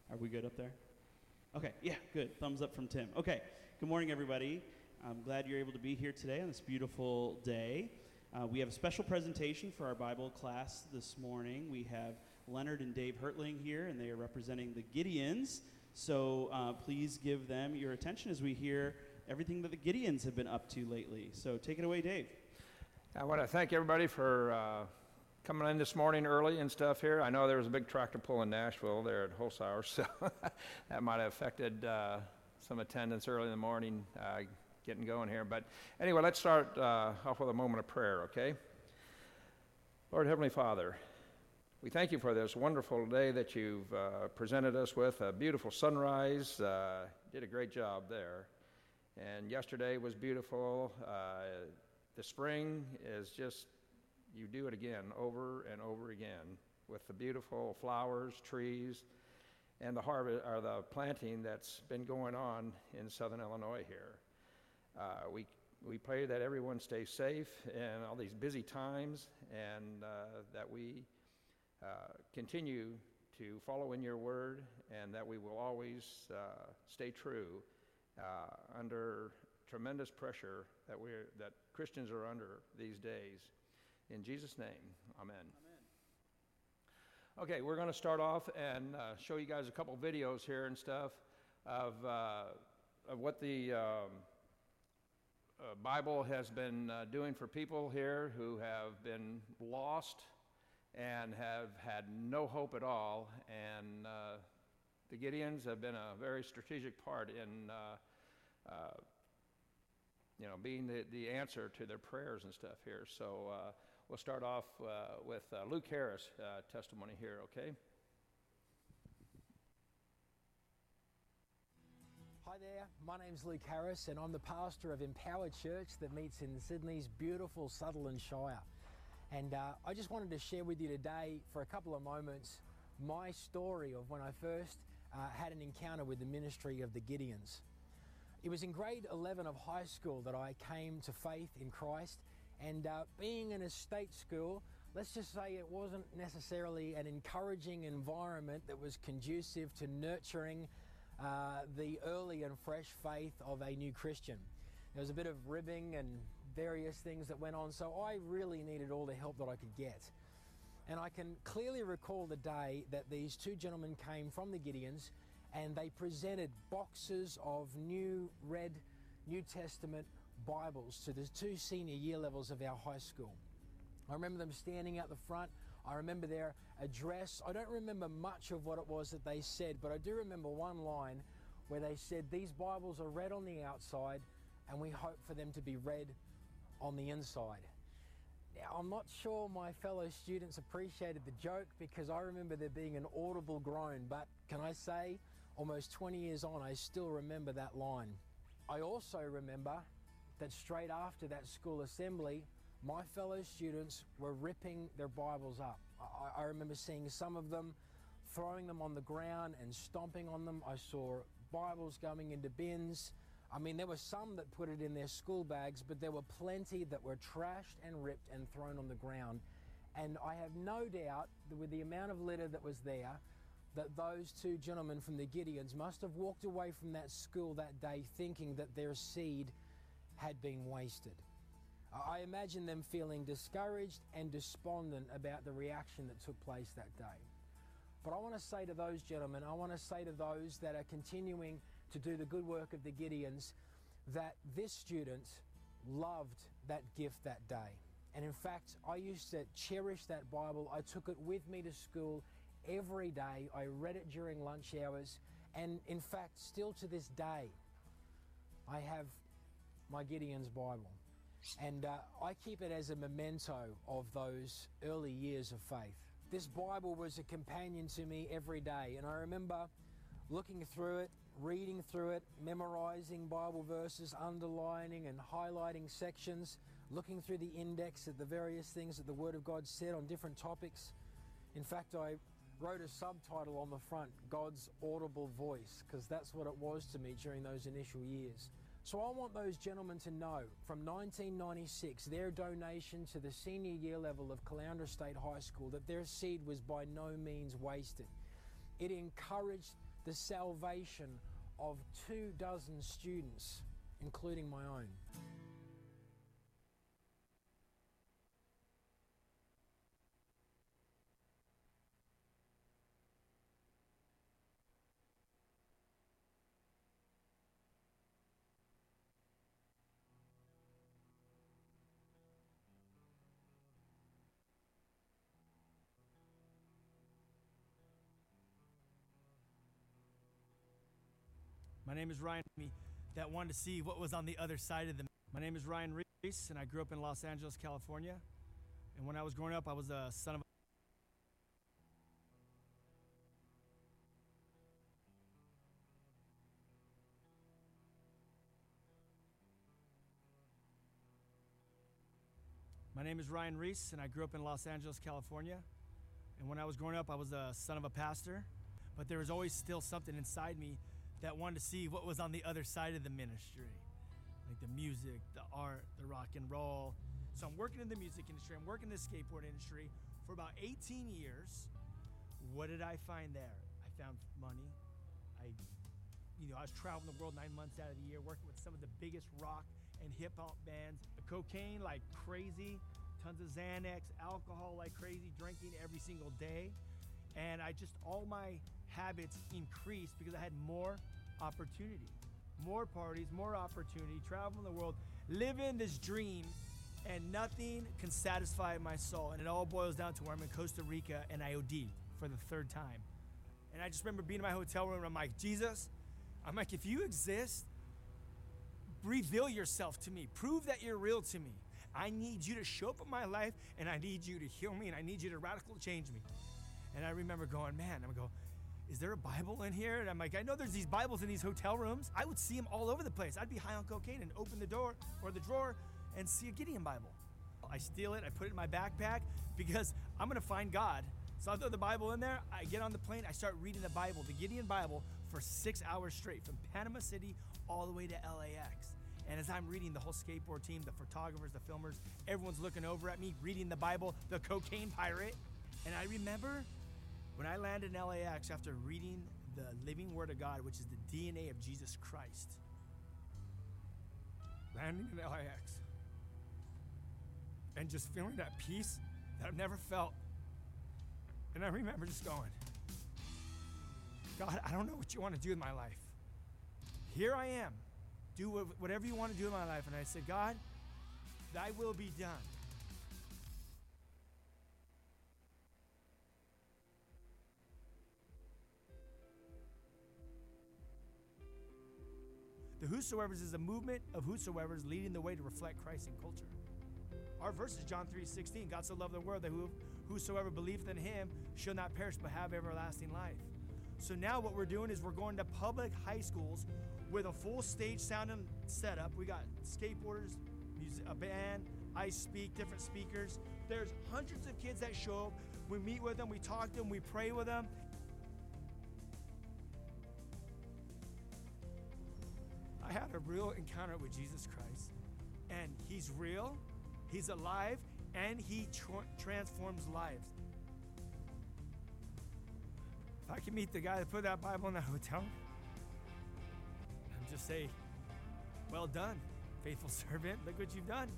Are we good up there? Okay, yeah, good. Thumbs up from Tim. Okay, good morning, everybody. I'm glad you're able to be here today on this beautiful day. We have a special presentation for our Bible class this morning. We have Leonard and Dave Hertling here, and they are representing the Gideons. So please give them your attention as we hear everything that the Gideons have been up to lately. So take it away, Dave. I want to thank everybody for coming in this morning early and stuff here. I know there was a big tractor pull in Nashville there at Holzhauer, so that might have affected some attendance early in the morning getting going here. But anyway, let's start off with a moment of prayer, okay? Lord Heavenly Father, we thank you for this wonderful day that you've presented us with, a beautiful sunrise. Did a great job there. And yesterday was beautiful. The spring is just, you do it again over and over again with the beautiful flowers, trees, and the harvest or the planting that's been going on in southern Illinois here. We pray that everyone stays safe in all these busy times, and that we continue to follow in your word, and that we will always stay true under tremendous pressure that Christians are under these days. In Jesus' name, amen. Amen. Okay, we're going to start off and show you guys a couple videos here and stuff of what the Bible has been doing for people here who have been lost and have had no hope at all. And the Gideons have been a very strategic part in being the answer to their prayers and stuff here. So we'll start off with Luke Harris' testimony here, okay? Hi there, my name's Luke Harris, and I'm the pastor of Empower Church that meets in Sydney's beautiful Sutherland Shire. And I just wanted to share with you today for a couple of moments my story of when I first had an encounter with the ministry of the Gideons. It was in grade 11 of high school that I came to faith in Christ, and being in a state school, let's just say it wasn't necessarily an encouraging environment that was conducive to nurturing the early and fresh faith of a new Christian. There was a bit of ribbing and various things that went on, so I really needed all the help that I could get. And I can clearly recall the day that these two gentlemen came from the Gideons, and they presented boxes of new red New Testament Bibles to the two senior year levels of our high school. I remember them standing out the front. I remember their address. I don't remember much of what it was that they said, but I do remember one line where they said, "These Bibles are read on the outside, and we hope for them to be read on the inside." Now, I'm not sure my fellow students appreciated the joke, because I remember there being an audible groan, but can I say, almost 20 years on, I still remember that line. I also remember that straight after that school assembly, my fellow students were ripping their Bibles up. I remember seeing some of them throwing them on the ground and stomping on them. I saw Bibles going into bins. I mean, there were some that put it in their school bags, but there were plenty that were trashed and ripped and thrown on the ground. And I have no doubt that with the amount of litter that was there, that those two gentlemen from the Gideons must have walked away from that school that day thinking that their seed had been wasted. I imagine them feeling discouraged and despondent about the reaction that took place that day. But I want to say to those gentlemen, I want to say to those that are continuing to do the good work of the Gideons, that this student loved that gift that day. And in fact, I used to cherish that Bible. I took it with me to school every day. I read it during lunch hours. And in fact, still to this day, I have my Gideon's Bible. And I keep it as a memento of those early years of faith. This Bible was a companion to me every day. And I remember looking through it, reading through it, memorizing Bible verses, underlining and highlighting sections, looking through the index at the various things that the Word of God said on different topics. In fact, I wrote a subtitle on the front, God's Audible Voice, because that's what it was to me during those initial years. So I want those gentlemen to know, from 1996, their donation to the senior year level of Caloundra State High School, that their seed was by no means wasted. It encouraged the salvation of 24 students, including my own. My name is Ryan, that wanted to see what was on the other side of the. My name is Ryan Reese, and I grew up in Los Angeles, California. And when I was growing up, I was the son of. My name is Ryan Reese, and I grew up in Los Angeles, California. And when I was growing up, I was the son of a pastor. But there was always still something inside me that wanted to see what was on the other side of the ministry, like the music, the art, the rock and roll. So I'm working in the music industry, I'm working in the skateboard industry for about 18 years. What did I find there? I found money. I was traveling the world 9 months out of the year, working with some of the biggest rock and hip hop bands. Cocaine like crazy, tons of Xanax, alcohol like crazy, drinking every single day. And all my habits increased because I had more opportunity, more parties, more opportunity, traveling the world, living this dream, and nothing can satisfy my soul. And it all boils down to where I'm in Costa Rica and I OD'd for the 3rd time. And I just remember being in my hotel room and I'm like, Jesus, if you exist, reveal yourself to me. Prove that you're real to me. I need you to show up in my life, and I need you to heal me, and I need you to radically change me. And I remember going, man, is there a Bible in here? And I'm like, I know there's these Bibles in these hotel rooms. I would see them all over the place. I'd be high on cocaine and open the door or the drawer and see a Gideon Bible. I steal it, I put it in my backpack because I'm gonna find God. So I throw the Bible in there, I get on the plane, I start reading the Bible, the Gideon Bible, for 6 hours straight, from Panama City all the way to LAX. And as I'm reading, the whole skateboard team, the photographers, the filmers, everyone's looking over at me, reading the Bible, the cocaine pirate. And I remember when I landed in LAX after reading the living Word of God, which is the DNA of Jesus Christ, landing in LAX and just feeling that peace that I've never felt. And I remember just going, God, I don't know what you want to do with my life. Here I am. Do whatever you want to do in my life. And I said, God, thy will be done. The Whosoevers is a movement of whosoevers leading the way to reflect Christ in culture. Our verse is John 3:16. God so loved the world that whosoever believeth in him shall not perish but have everlasting life. So now what we're doing is we're going to public high schools with a full stage sound and setup. We got skateboarders, a band, I speak, different speakers. There's hundreds of kids that show up. We meet with them, we talk to them, we pray with them. I had a real encounter with Jesus Christ, and he's real, he's alive, and he transforms lives. If I can meet the guy that put that Bible in that hotel and just say, well done, faithful servant, look what you've done.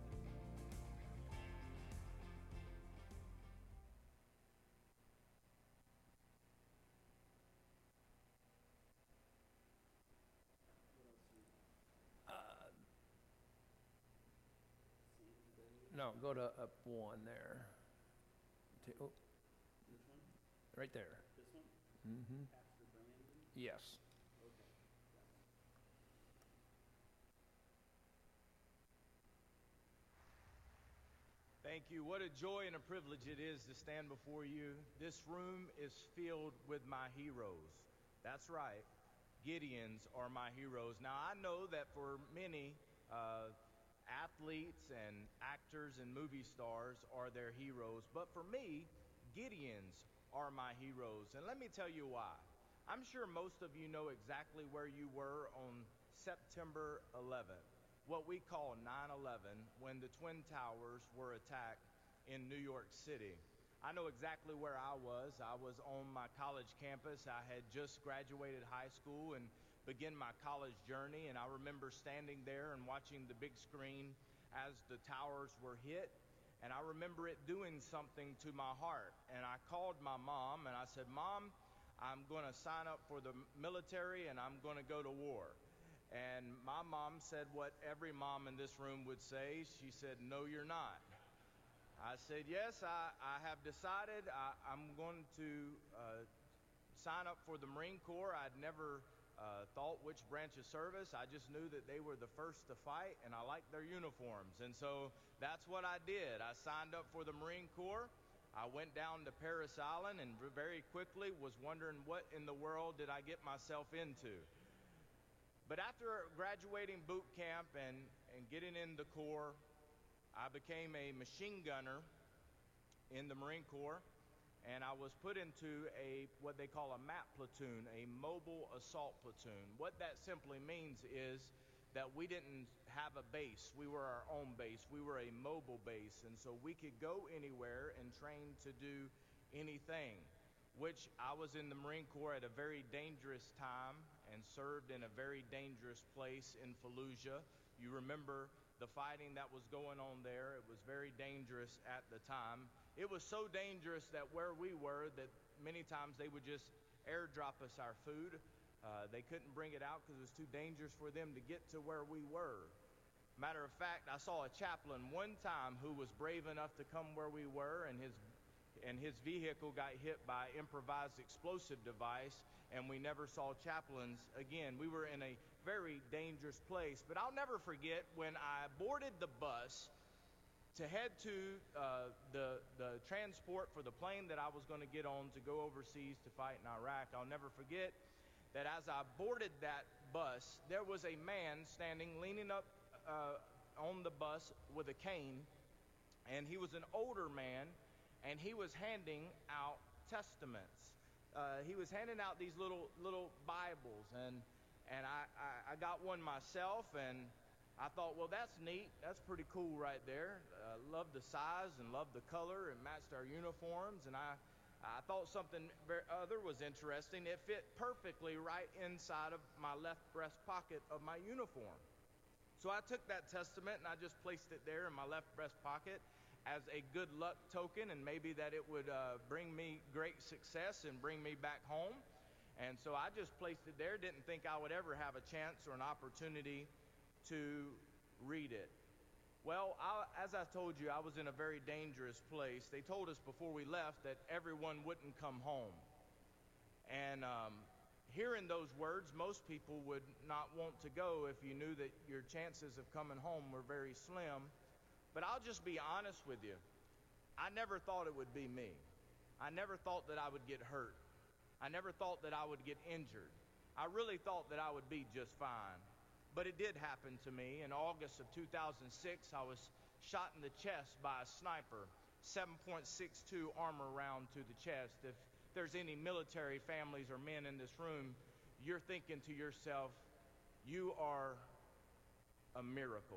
No, go to up one there. Oh, right there. This one? Mm-hmm. Pastor Brandon? Yes. Okay. Thank you. What a joy and a privilege it is to stand before you. This room is filled with my heroes. That's right. Gideons are my heroes. Now, I know that for many, athletes and actors and movie stars are their heroes. But for me, Gideons are my heroes. And let me tell you why. I'm sure most of you know exactly where you were on September 11th, what we call 9/11, when the Twin Towers were attacked in New York City. I know exactly where I was. I was on my college campus. I had just graduated high school and began my college journey, and I remember standing there and watching the big screen as the towers were hit, and I remember it doing something to my heart. And I called my mom, and I said, "Mom, I'm going to sign up for the military, and I'm going to go to war." And my mom said what every mom in this room would say. She said, "No, you're not." I said, "Yes, I have decided I'm going to sign up for the Marine Corps." I'd never thought which branch of service. I just knew that they were the first to fight, and I liked their uniforms. And so that's what I did. I signed up for the Marine Corps. I went down to Parris Island and very quickly was wondering what in the world did I get myself into. But after graduating boot camp and getting in the Corps, I became a machine gunner in the Marine Corps, and I was put into what they call a MAP platoon, a mobile assault platoon. What that simply means is that we didn't have a base. We were our own base. We were a mobile base, and so we could go anywhere and train to do anything, which I was in the Marine Corps at a very dangerous time and served in a very dangerous place in Fallujah. You remember the fighting that was going on there. It was very dangerous at the time. It was so dangerous that where we were, that many times they would just airdrop us our food. They couldn't bring it out because it was too dangerous for them to get to where we were. Matter of fact, I saw a chaplain one time who was brave enough to come where we were, and his vehicle got hit by improvised explosive device, and we never saw chaplains again. We were in a very dangerous place. But I'll never forget when I boarded the bus to head to the transport for the plane that I was going to get on to go overseas to fight in Iraq. I'll never forget that as I boarded that bus, there was a man standing leaning up on the bus with a cane, and he was an older man, and he was handing out testaments. He was handing out these little Bibles, and I got one myself, and I thought, well, that's neat. That's pretty cool right there. Loved the size and loved the color. It matched our uniforms, and I thought something other was interesting. It fit perfectly right inside of my left breast pocket of my uniform. So I took that testament and I just placed it there in my left breast pocket as a good luck token, and maybe that it would bring me great success and bring me back home. And so I just placed it there, didn't think I would ever have a chance or an opportunity to read it. Well, as I told you, I was in a very dangerous place. They told us before we left that everyone wouldn't come home. And hearing those words, most people would not want to go if you knew that your chances of coming home were very slim. But I'll just be honest with you. I never thought it would be me. I never thought that I would get hurt. I never thought that I would get injured. I really thought that I would be just fine. But it did happen to me. In August of 2006, I was shot in the chest by a sniper, 7.62 armor round to the chest. If there's any military families or men in this room, you're thinking to yourself, you are a miracle.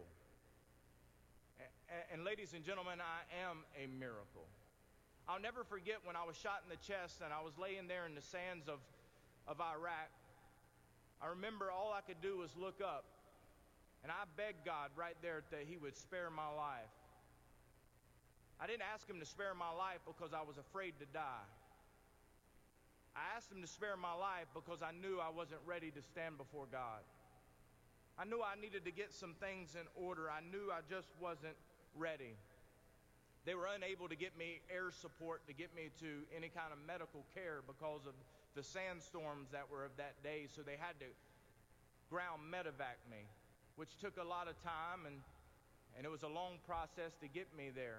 And ladies and gentlemen, I am a miracle. I'll never forget when I was shot in the chest and I was laying there in the sands of Iraq. I remember all I could do was look up, and I begged God right there that He would spare my life. I didn't ask Him to spare my life because I was afraid to die. I asked Him to spare my life because I knew I wasn't ready to stand before God. I knew I needed to get some things in order. I knew I just wasn't ready. They were unable to get me air support to get me to any kind of medical care because of the sandstorms that were of that day, so they had to ground medevac me, which took a lot of time, and it was a long process to get me there.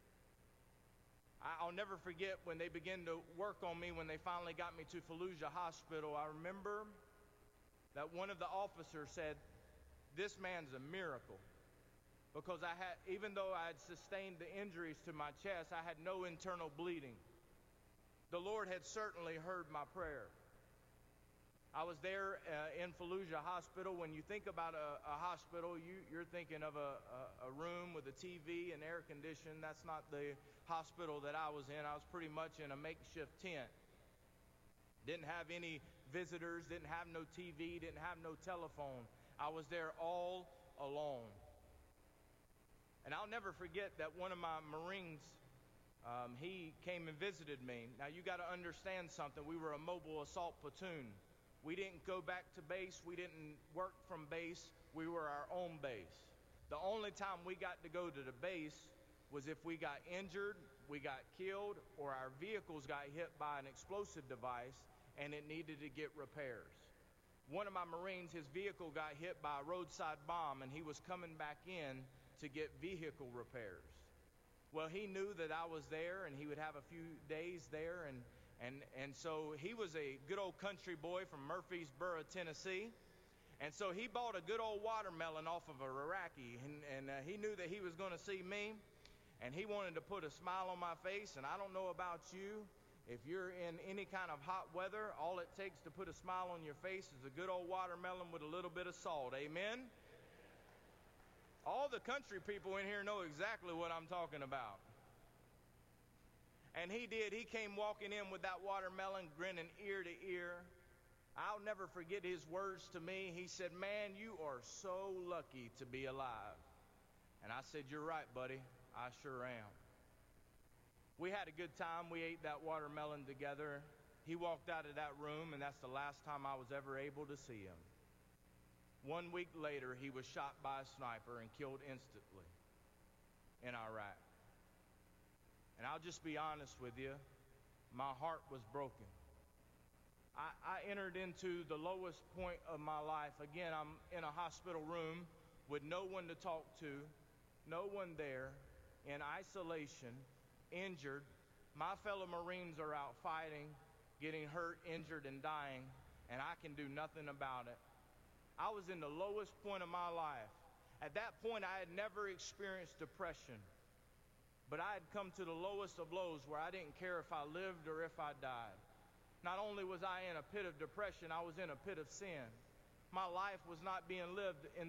I'll never forget when they began to work on me, when they finally got me to Fallujah Hospital. I remember that one of the officers said, "This man's a miracle." Because even though I had sustained the injuries to my chest, I had no internal bleeding. The Lord had certainly heard my prayer. I was there in Fallujah Hospital. When you think about a hospital, you're thinking of a room with a TV and air conditioning. That's not the hospital that I was in. I was pretty much in a makeshift tent. Didn't have any visitors, didn't have no TV, didn't have no telephone. I was there all alone. And I'll never forget that one of my Marines, he came and visited me. Now you got to understand something. We were a mobile assault platoon. We didn't go back to base. We didn't work from base. We were our own base. The only time we got to go to the base was if we got injured, we got killed, or our vehicles got hit by an explosive device and it needed to get repairs. One of my Marines, his vehicle got hit by a roadside bomb and he was coming back in to get vehicle repairs. Well, he knew that I was there and he would have a few days there, and so he was a good old country boy from Murfreesboro, Tennessee. And so he bought a good old watermelon off of a Iraqi, and he knew that he was going to see me, and he wanted to put a smile on my face. And I don't know about you, if you're in any kind of hot weather, all it takes to put a smile on your face is a good old watermelon with a little bit of salt. Amen? All the country people in here know exactly what I'm talking about. And he did. He came walking in with that watermelon, grinning ear to ear. I'll never forget his words to me. He said, "Man, you are so lucky to be alive." And I said, "You're right, buddy. I sure am." We had a good time. We ate that watermelon together. He walked out of that room, and that's the last time I was ever able to see him. 1 week later, he was shot by a sniper and killed instantly in Iraq. And I'll just be honest with you, my heart was broken. I entered into the lowest point of my life. Again, I'm in a hospital room with no one to talk to, no one there, in isolation, injured. My fellow Marines are out fighting, getting hurt, injured, and dying, and I can do nothing about it. I was in the lowest point of my life. At that point, I had never experienced depression. But I had come to the lowest of lows where I didn't care if I lived or if I died. Not only was I in a pit of depression, I was in a pit of sin. My life was not being lived in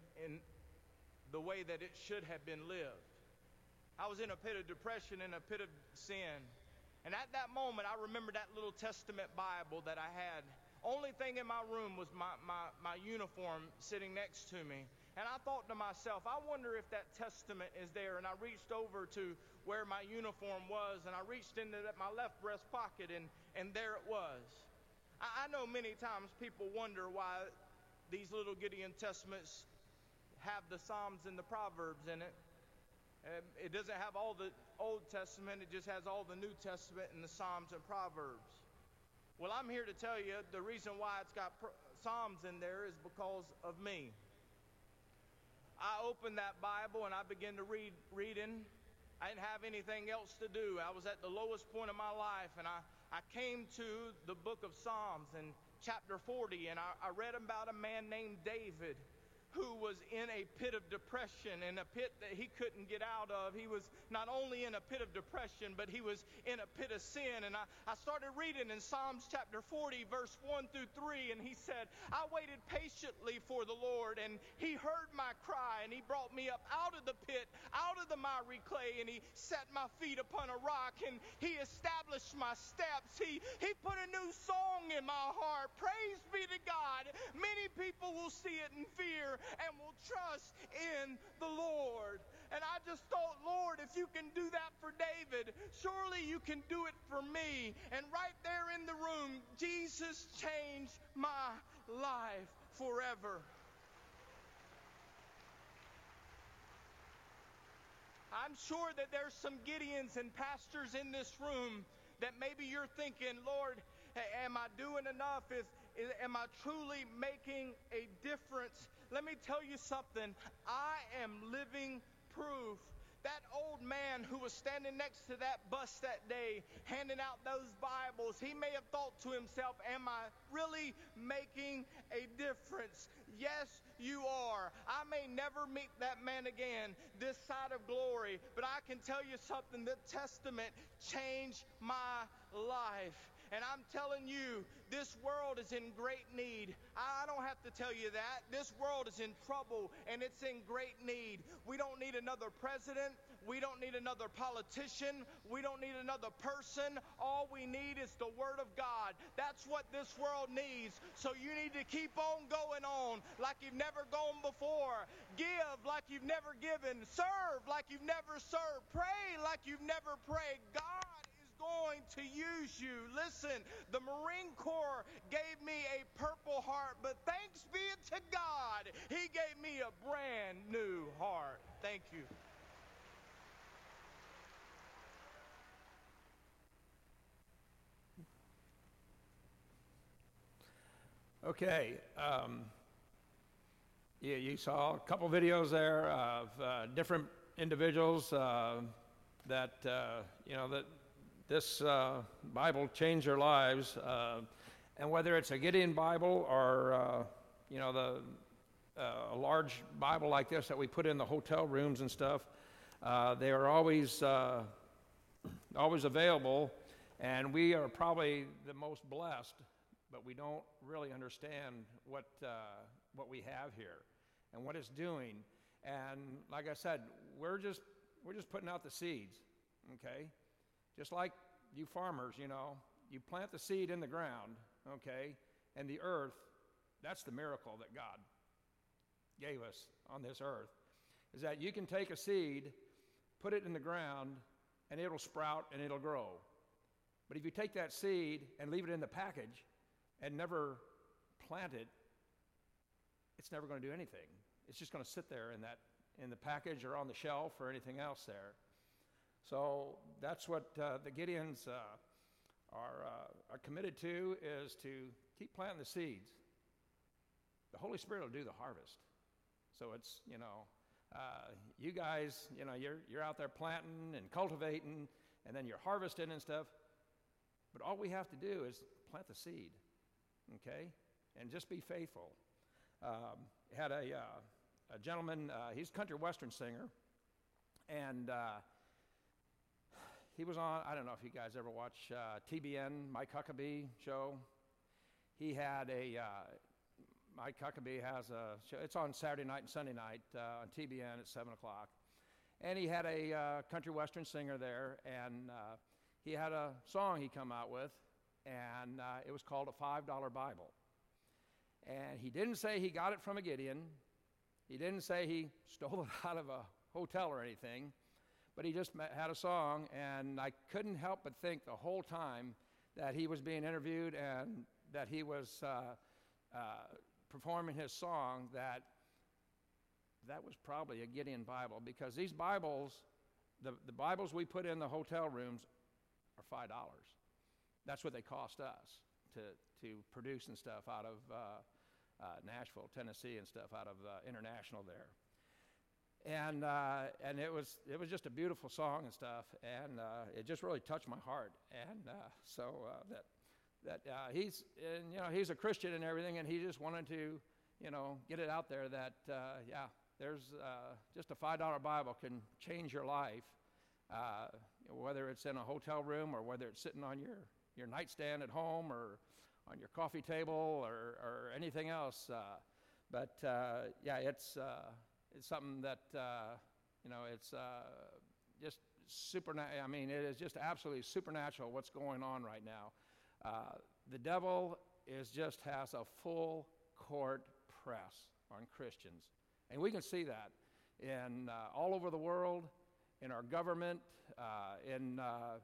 the way that it should have been lived. I was in a pit of depression, in a pit of sin. And at that moment, I remember that little Testament Bible that I had. Only thing in my room was my uniform sitting next to me. And I thought to myself, I wonder if that Testament is there. And I reached over to where my uniform was, and I reached into my left breast pocket, and there it was. I know many times people wonder why these little Gideon Testaments have the Psalms and the Proverbs in it. It doesn't have all the Old Testament, it just has all the New Testament and the Psalms and Proverbs. Well, I'm here to tell you the reason why it's got Psalms in there is because of me. I opened that Bible and I began to reading. I didn't have anything else to do. I was at the lowest point of my life, and I came to the book of Psalms in chapter 40, and I read about a man named David who was in a pit of depression, in a pit that he couldn't get out of. He was not only in a pit of depression, but he was in a pit of sin. And I started reading in Psalms chapter 40, verse 1 through 3, and he said, "I waited patiently for the Lord, and he heard my cry, and he brought me up out of the pit, out of the miry clay, and he set my feet upon a rock, and he established my steps. He put a new song in my heart. Praise be to God. Many people will see it in fear and will trust in the Lord." And I just thought, Lord, if you can do that for David, surely you can do it for me. And right there in the room, Jesus changed my life forever. I'm sure that there's some Gideons and pastors in this room that maybe you're thinking, Lord, am I doing enough? Am I truly making a difference? Let me tell you something. I am living proof. That old man who was standing next to that bus that day, handing out those Bibles, he may have thought to himself, am I really making a difference? Yes, you are. I may never meet that man again this side of glory, but I can tell you something. The Testament changed my life. And I'm telling you, this world is in great need. I don't have to tell you that. This world is in trouble, and it's in great need. We don't need another president. We don't need another politician. We don't need another person. All we need is the Word of God. That's what this world needs. So you need to keep on going on like you've never gone before. Give like you've never given. Serve like you've never served. Pray like you've never prayed. God is going to use you. Listen, the Marine Corps gave me a Purple Heart, but thanks be to God, He gave me a brand new heart. Thank you. Okay, you saw a couple videos there of different individuals that this Bible changed their lives, and whether it's a Gideon Bible or a large Bible like this that we put in the hotel rooms and stuff, they are always available, and we are probably the most blessed. But we don't really understand what we have here and what it's doing. And like I said, we're just putting out the seeds, okay? Just like you farmers, you plant the seed in the ground, okay? And the earth, that's the miracle that God gave us on this earth, is that you can take a seed, put it in the ground, and it'll sprout and it'll grow. But if you take that seed and leave it in the package and never plant it, it's never going to do anything. It's just going to sit there in the package or on the shelf or anything else there. So that's what the Gideons are committed to, is to keep planting the seeds. The Holy Spirit will do the harvest. So it's, you guys, you're out there planting and cultivating, and then you're harvesting and stuff. But all we have to do is plant the seed. Okay, and just be faithful. Had a gentleman, he's a country western singer, and he was on, I don't know if you guys ever watch TBN, Mike Huckabee show. He had Mike Huckabee has a show, it's on Saturday night and Sunday night on TBN at 7 o'clock. And he had a country western singer there, and he had a song he come out with, and it was called A $5 Bible. And he didn't say he got it from a Gideon. He didn't say he stole it out of a hotel or anything, but he just had a song, and I couldn't help but think the whole time that he was being interviewed and that he was performing his song, that was probably a Gideon Bible, because these Bibles, the Bibles we put in the hotel rooms are $5. That's what they cost us to produce and stuff out of Nashville, Tennessee, and stuff out of International there. And it was just a beautiful song and stuff, and it just really touched my heart. And he's a Christian and everything, and he just wanted to get it out there that there's just a $5 Bible can change your life, whether it's in a hotel room or whether it's sitting on your nightstand at home or on your coffee table or anything else. It's something that, it's just supernatural. I mean, it is just absolutely supernatural what's going on right now. The devil has a full court press on Christians. And we can see that in all over the world, in our government, in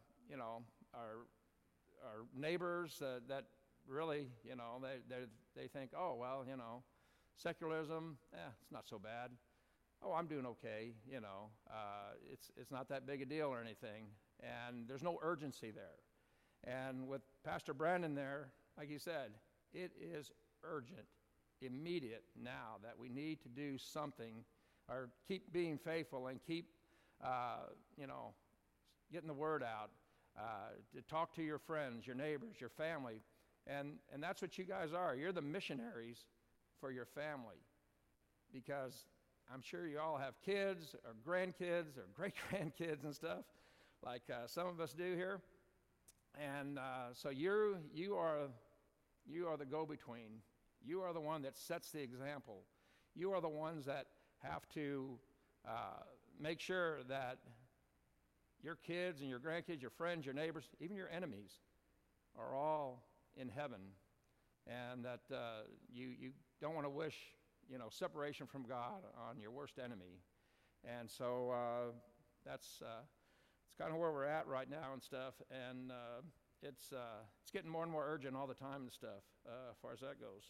our neighbors that really, they think, oh, well, secularism, it's not so bad. Oh, I'm doing okay, it's not that big a deal or anything. And there's no urgency there. And with Pastor Brandon there, like he said, it is urgent, immediate now that we need to do something, or keep being faithful and keep, getting the word out, to talk to your friends, your neighbors, your family. And that's what you guys are. You're the missionaries for your family, because I'm sure you all have kids or grandkids or great-grandkids and stuff, like some of us do here. And so you are the go-between. You are the one that sets the example. You are the ones that have to make sure that your kids and your grandkids, your friends, your neighbors, even your enemies, are all in heaven, and that you don't want to wish, separation from God on your worst enemy. And so that's kind of where we're at right now and stuff. And it's getting more and more urgent all the time and stuff, as far as that goes.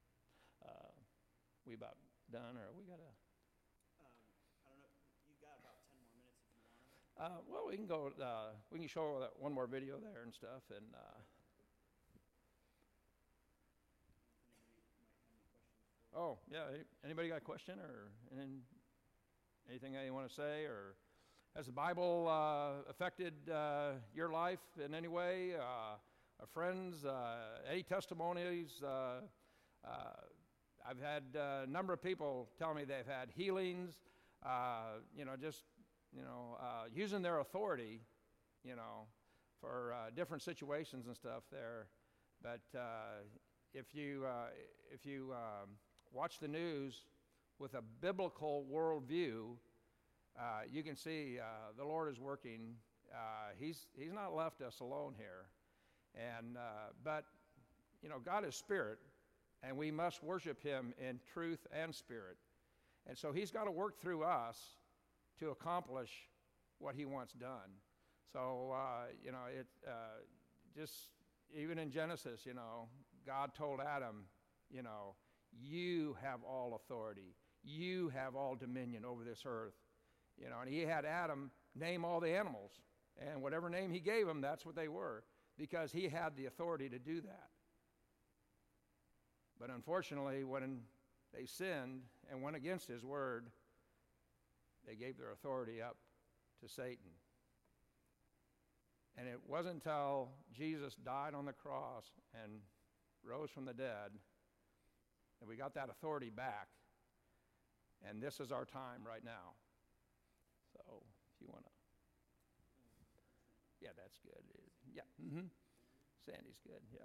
We about done, or we got to? I don't know. You've got about 10 more minutes if you want. Well, we can go. We can show that one more video there and stuff, and. Oh, yeah. Anybody got a question or anything that you want to say? Or has the Bible affected your life in any way? Friends, any testimonies? I've had a number of people tell me they've had healings, using their authority, for different situations and stuff there. But if you watch the news with a biblical worldview, you can see the Lord is working. He's not left us alone here, and but God is spirit, and we must worship Him in truth and spirit, and so He's got to work through us to accomplish what He wants done. So just even in Genesis, God told Adam, you have all authority. You have all dominion over this earth. And He had Adam name all the animals. And whatever name He gave them, that's what they were, because He had the authority to do that. But unfortunately, when they sinned and went against His word, they gave their authority up to Satan. And it wasn't until Jesus died on the cross and rose from the dead that we got that authority back. And this is our time right now. So if you want to. Yeah, that's good. Yeah. Mm-hmm. Sandy's good. Yeah.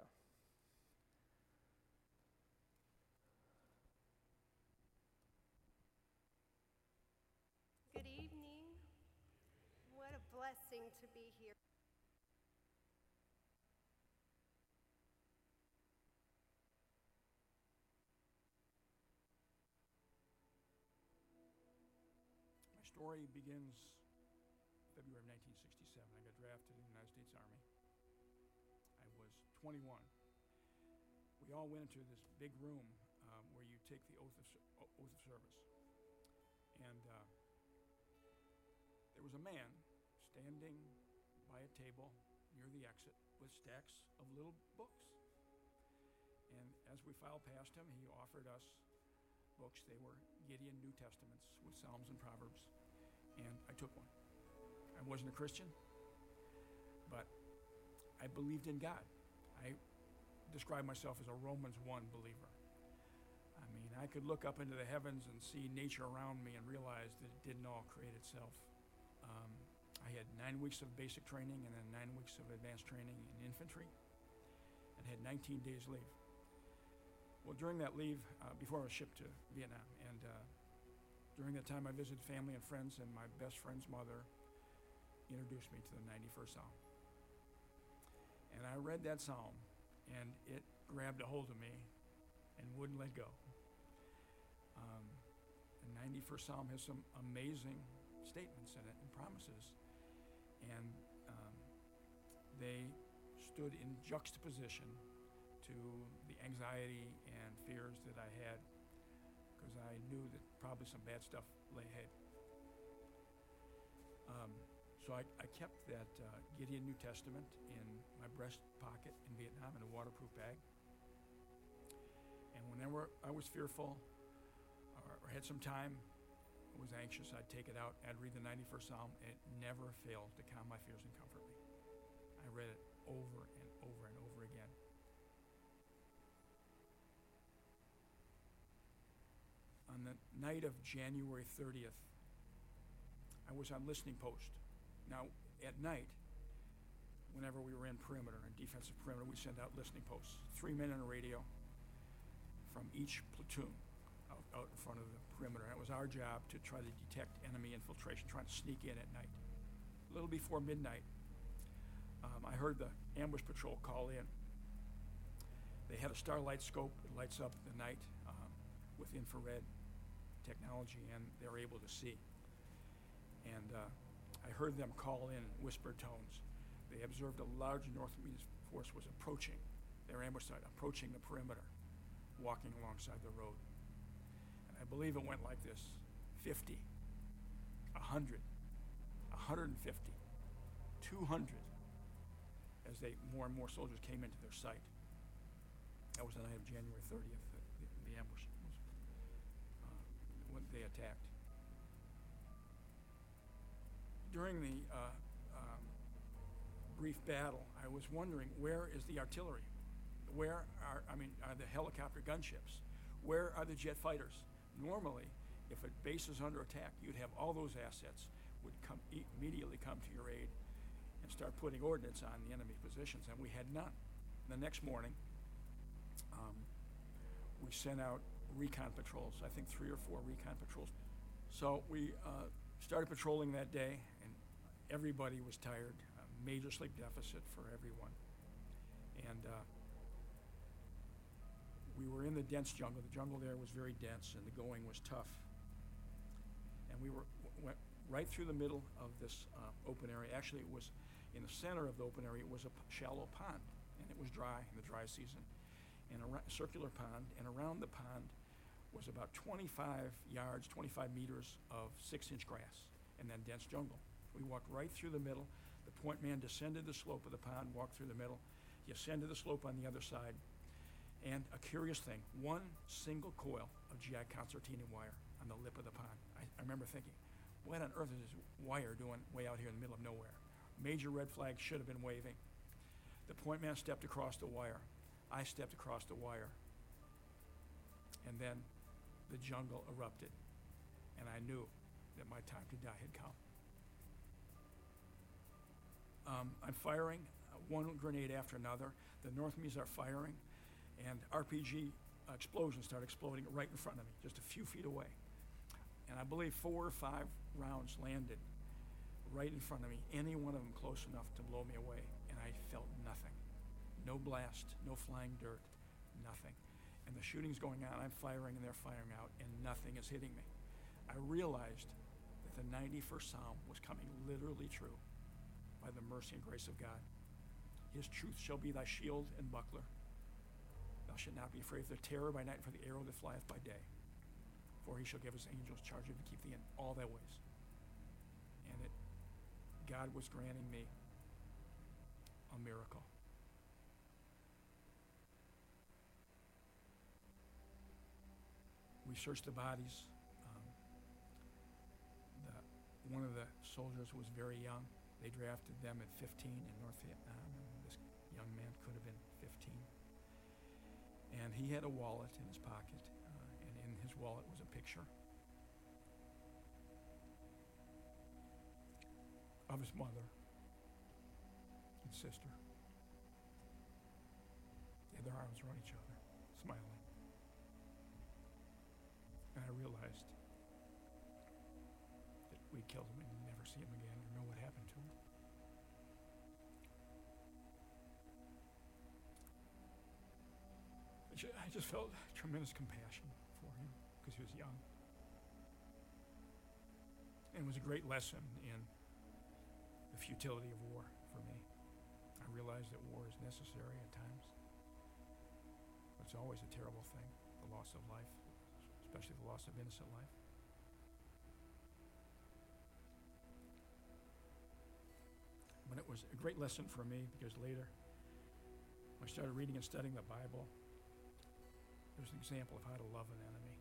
Good evening. What a blessing to be here. My story begins February of 1967. I got drafted in the United States Army. I was 21. We all went into this big room where you take the oath of service. And there was a man standing by a table near the exit with stacks of little books. And as we filed past him, he offered us books. They were Gideon New Testaments with Psalms and Proverbs. And I took one. I wasn't a Christian, but I believed in God. I describe myself as a Romans 1 believer. I mean, I could look up into the heavens and see nature around me and realize that it didn't all create itself. I had 9 weeks of basic training and then 9 weeks of advanced training in infantry and had 19 days leave. Well, during that leave, before I was shipped to Vietnam, and during that time I visited family and friends, and my best friend's mother introduced me to the 91st Psalm. And I read that psalm, and it grabbed a hold of me and wouldn't let go. The 91st Psalm has some amazing statements in it and promises, and they stood in juxtaposition to the anxiety and fears that I had, because I knew that probably some bad stuff lay ahead. So I kept that Gideon New Testament in my breast pocket in Vietnam in a waterproof bag. And whenever I was fearful or had some time, was anxious, I'd take it out, I'd read the 91st Psalm, and it never failed to calm my fears and comfort me. I read it over and over and over again. On the night of January 30th, I was on listening post. Now, at night, whenever we were in perimeter, in defensive perimeter, we send out listening posts, 3 men on a radio from each platoon out in front of the perimeter. And it was our job to try to detect enemy infiltration, trying to sneak in at night. A little before midnight, I heard the ambush patrol call in. They had a starlight scope. It lights up the night with infrared technology, and they're able to see. And I heard them call in whispered tones. They observed a large North Vietnamese force was approaching their ambush site, approaching the perimeter, walking alongside the road. And I believe it went like this: 50, 100, 150, 200, as more and more soldiers came into their sight. That was the night of January 30th, the ambush was when they attacked. During the brief battle, I was wondering, where is the artillery? Where are the helicopter gunships? Where are the jet fighters? Normally, if a base is under attack, you'd have all those assets would immediately come to your aid and start putting ordnance on the enemy positions, and we had none. The next morning, we sent out recon patrols, I think 3 or 4 recon patrols. So we started patrolling that day, and everybody was tired, major sleep deficit for everyone. And we were in the dense jungle. The jungle there was very dense, and the going was tough. And we went right through the middle of this open area. Actually, it was in the center of the open area. It was a shallow pond, and it was dry in the dry season. And a circular pond, and around the pond was about 25 yards, 25 meters of 6-inch grass, and then dense jungle. We walked right through the middle. The point man descended the slope of the pond, walked through the middle. He ascended the slope on the other side. And a curious thing, one single coil of GI concertina wire on the lip of the pond. I remember thinking, what on earth is this wire doing way out here in the middle of nowhere? Major red flag should have been waving. The point man stepped across the wire. I stepped across the wire. And then the jungle erupted, and I knew that my time to die had come. I'm firing one grenade after another. The North Vietnamese are firing, and RPG explosions start exploding right in front of me, just a few feet away. And I believe 4 or 5 rounds landed right in front of me, any one of them close enough to blow me away, and I felt nothing. No blast, no flying dirt, nothing. And the shooting's going on, I'm firing and they're firing out, and nothing is hitting me. I realized that the 91st Psalm was coming literally true by the mercy and grace of God. His truth shall be thy shield and buckler. Thou shalt not be afraid of the terror by night, for the arrow that flieth by day. For he shall give his angels charge of thee to keep thee in all thy ways. And God was granting me a miracle. We searched the bodies. One of the soldiers was very young. They drafted them at 15 in North Vietnam, and this young man could have been 15. And he had a wallet in his pocket, and in his wallet was a picture of his mother and sister. They had their arms around each other, smiling. And I realized that we killed him and never see him again or know what happened to him. I just felt tremendous compassion for him because he was young. And it was a great lesson in the futility of war for me. I realized that war is necessary at times. But it's always a terrible thing, the loss of life, especially the loss of innocent life. But it was a great lesson for me because later, when I started reading and studying the Bible, it was an example of how to love an enemy.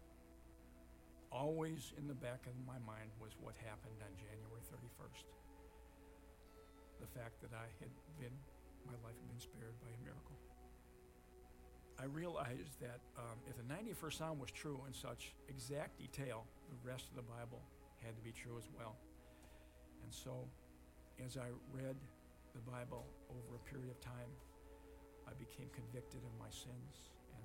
Always in the back of my mind was what happened on January 31st. The fact that my life had been spared by a miracle. I realized that if the 91st Psalm was true in such exact detail, the rest of the Bible had to be true as well. And so, as I read the Bible over a period of time, I became convicted of my sins and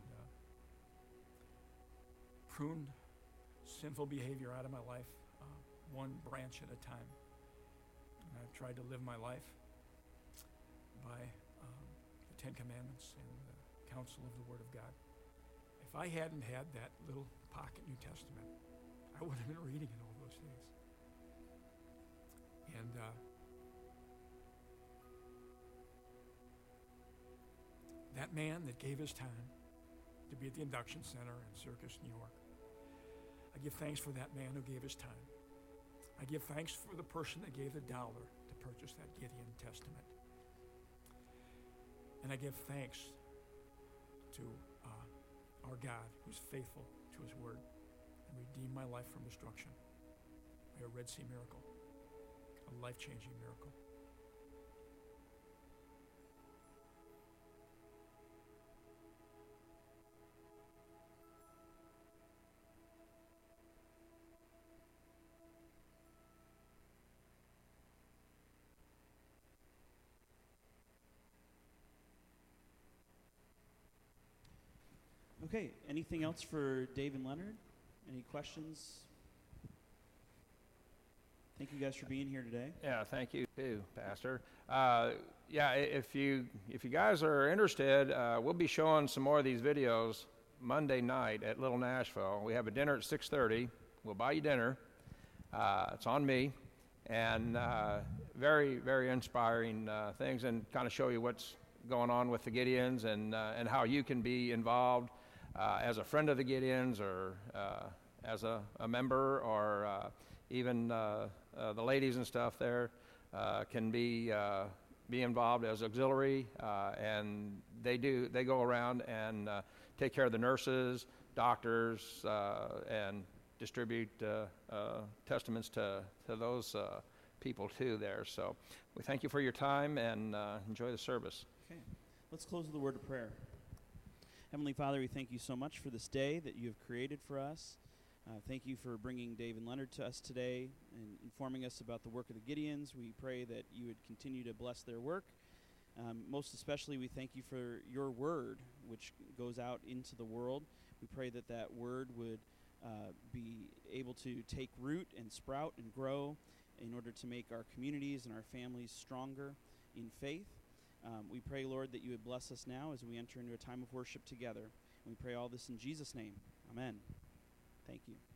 pruned sinful behavior out of my life, one branch at a time. And I've tried to live my life by the Ten Commandments and the counsel of the Word of God. If I hadn't had that little pocket New Testament, I would have been reading it all those days. And that man that gave his time to be at the induction center in Circus, New York, I give thanks for that man who gave his time. I give thanks for the person that gave the $1 to purchase that Gideon Testament. And I give thanks to our God who's faithful to his word and redeemed my life from destruction by a Red Sea miracle, a life-changing miracle. Okay, anything else for Dave and Leonard? Any questions? Thank you guys for being here today. Yeah, thank you too, Pastor. If you guys are interested, we'll be showing some more of these videos Monday night at Little Nashville. We have a dinner at 6:30. We'll buy you dinner. It's on me, and very, very inspiring things, and kind of show you what's going on with the Gideons and how you can be involved as a friend of the Gideons, or as a member, or even the ladies and stuff there can be involved as auxiliary, and they go around and take care of the nurses, doctors, and distribute testaments to those people too there. So we thank you for your time, and enjoy the service. Okay, let's close with a word of prayer. Heavenly Father, we thank you so much for this day that you have created for us. Thank you for bringing Dave and Leonard to us today and informing us about the work of the Gideons. We pray that you would continue to bless their work. Most especially, we thank you for your word, which goes out into the world. We pray that that word would be able to take root and sprout and grow in order to make our communities and our families stronger in faith. We pray, Lord, that you would bless us now as we enter into a time of worship together. And we pray all this in Jesus' name. Amen. Thank you.